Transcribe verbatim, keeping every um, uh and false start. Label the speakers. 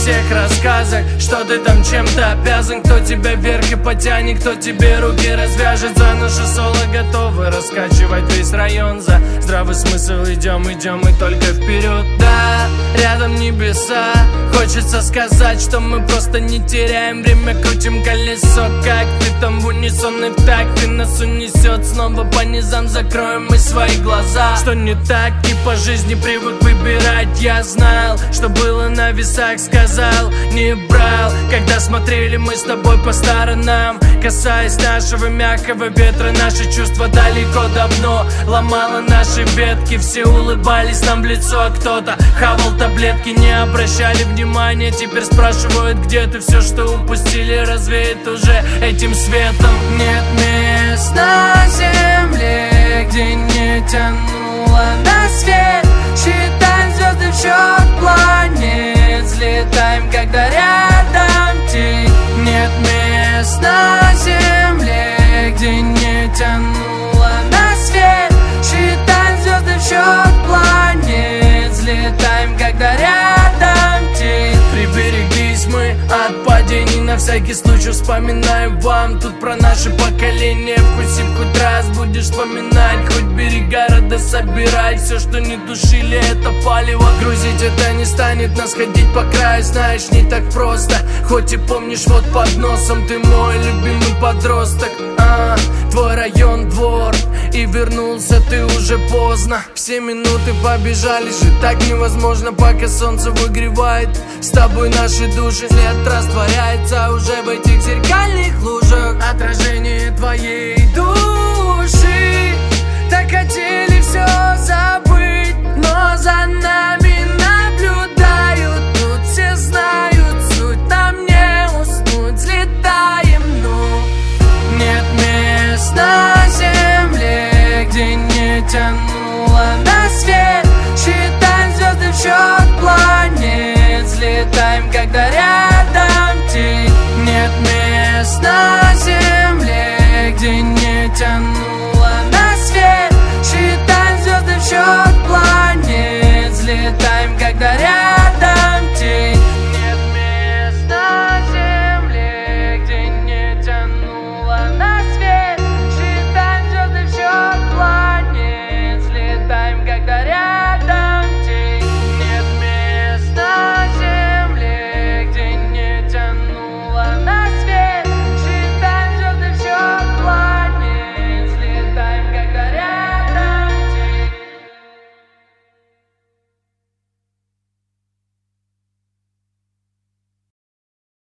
Speaker 1: всех рассказах, что ты там чем-то обязан. Кто тебя вверх и потянет, кто тебе руки развяжет. За наше соло готовы раскачивать весь район. За здравый смысл идем, идем и только вперед. Да, рядом небеса. Хочется сказать, что мы просто не теряем время, крутим колесо. Как ты там в унисон и в такт, ты нас унесет снова по низам. Закроем мы свои глаза. Что не так и по жизни привык выбирать. Я знал, что было на весах, сказал, не брал. Когда смотрели мы с тобой по сторонам, касаясь нашего мягкого ветра, наши чувства далеко давно ломало наши ветки. Все улыбались нам в лицо, а кто-то хавал таблетки. Не обращали внимания, теперь спрашивают, где ты. Все, что упустили, развеет уже этим светом. Нет мест на земле, где не тянуло на свет. Считаем звезды в счет планет, взлетаем, когда рядом тень. Нет мест на земле, где не тянуло на свет. Считаем звезды в счет планет, взлетаем, когда рядом тень. Прибереглись мы от падений, на всякий случай вспоминаем вам. Тут про наше поколение, вкусив хоть раз будешь вспоминать. Хоть берега рода собирать, все, что не тушили, это палево. Грузить это не станет нас ходить по краю, знаешь, не так просто. Хоть и помнишь, вот под носом ты мой любимый подросток. а, Твой район, двор, и вернулся ты уже поздно. Все минуты побежали, жить так невозможно, пока солнце выгревает. С тобой наши души, след растворяется уже в эти